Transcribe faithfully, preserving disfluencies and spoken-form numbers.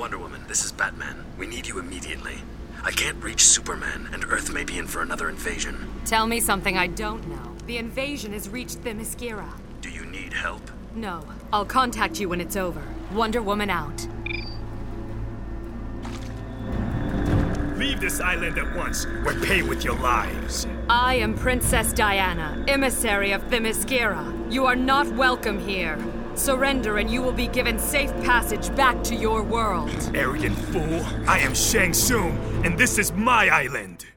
Wonder Woman, this is Batman. We need you immediately. I can't reach Superman, and Earth may be in for another invasion. Tell me something I don't know. The invasion has reached Themyscira. Do you need help? No. I'll contact you when it's over. Wonder Woman out. Leave this island at once, or pay with your lives. I am Princess Diana, emissary of Themyscira. You are not welcome here. Surrender and you will be given safe passage back to your world. Arrogant fool. I am Shang Tsung, and this is my island.